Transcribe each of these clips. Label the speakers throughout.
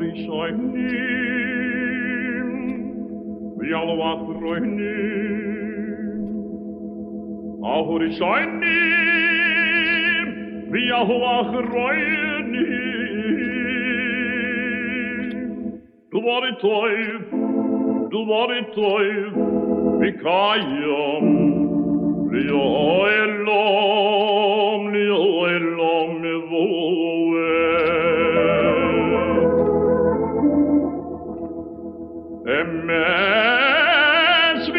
Speaker 1: Rishonim, V'Yahuachroinim, Ahurishonim, V'Yahuachroinim, Duvari Toiv, V'Kayam, Li'o'elam Mevo'eh. Emes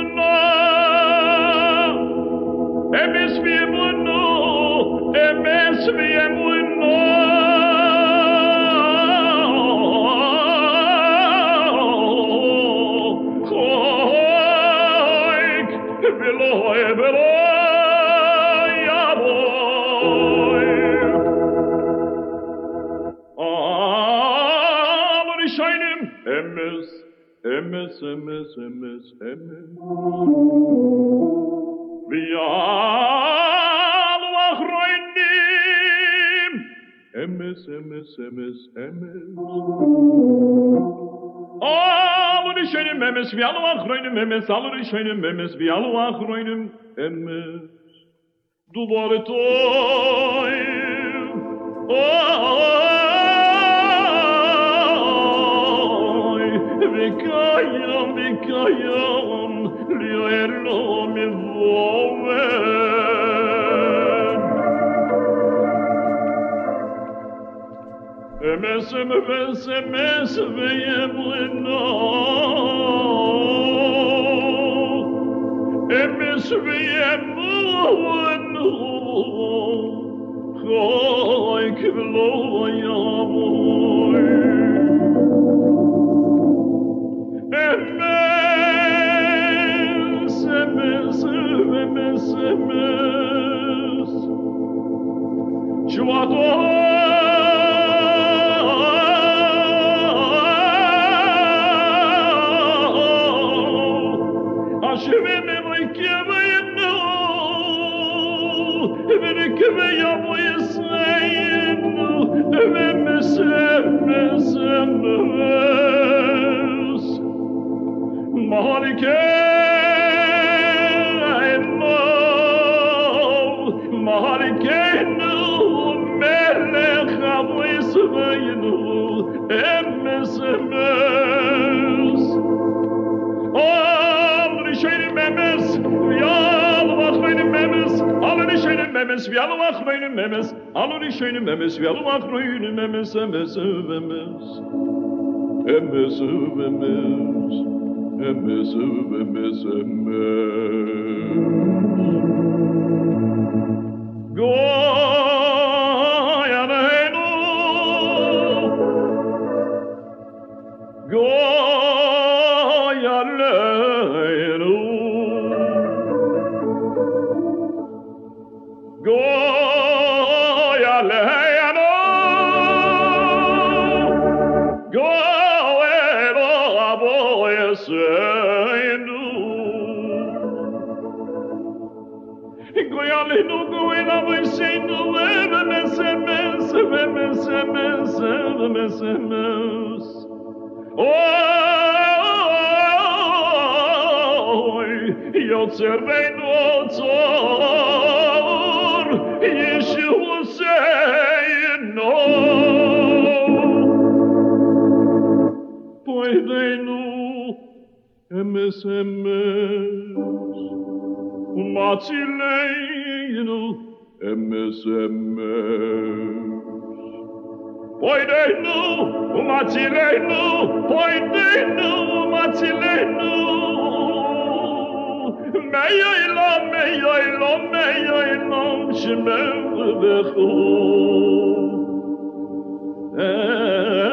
Speaker 1: v'emunah, choik v'lo'e yaboy. Rishonim, emes. V'Yahuachroinim, emes. Rishonim, emes. V'Yahuachroinim, emes. Rishonim, emes. V'Yahuachroinim, emes. Duvar toiv. V'Kayam, Li'o'elam Mevo'eh. Emes v'emunah, emes v'emunah, choik v'lo'e yaboy. Emes. Shuato. Ashvim v'kevaynu, v'kevaynu yisaynu, emes. Mahalikeinu, melech avo Yisraelu, emes. Al Rishonim emes, V'Yahuachroinim emes, Al Rishonim emes, V'Yahuachroinim emes, Al Rishonim emes, V'Yahuachroinim emes. Goy Aleinu, Goy Aleinu, Goy Aleinu, Goy Abo Yeseinu, Goy Aleinu, Goy Abo Yeseinu, emes. Oy, Yotzereinu Otzor, Yeshua Seinu, Poideinu, emes. Umatzileinu, emes. Poideinu, umatzileinu, meyoilom, shemem v'chu.